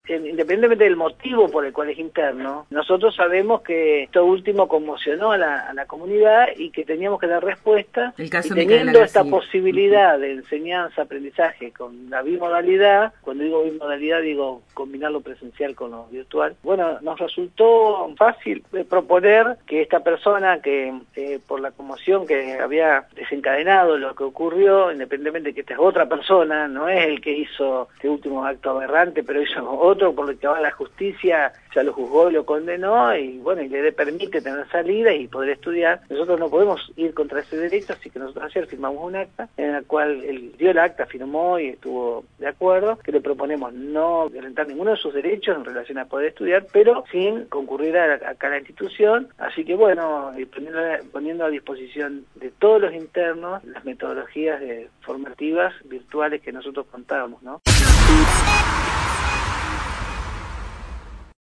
independientemente del motivo por el cual es interno, nosotros sabemos que esto último conmocionó a la comunidad y que teníamos que dar respuesta, y teniendo esta posibilidad de enseñanza, aprendizaje con la bimodalidad, cuando digo bimodalidad digo combinar lo presencial con lo virtual, bueno, nos resultó fácil proponer que esta persona que por la conmoción que había desencadenado lo que ocurrió, independientemente de que esta es otra persona, no es el que hizo este último acto aberrante, pero hizo otro por lo que va la justicia, ya lo juzgó y lo condenó, y bueno, y le permite tener salida y poder estudiar. Nosotros no podemos ir contra ese derecho, así que nosotros ayer firmamos un acta en la cual él dio el acta, firmó y estuvo de acuerdo, que le proponemos no violentar ninguno de sus derechos en relación a poder estudiar, pero sin concurrir acá a la institución, así que bueno, poniendo a disposición de todos los internos las metodologías formativas virtuales que nosotros contábamos, ¿no?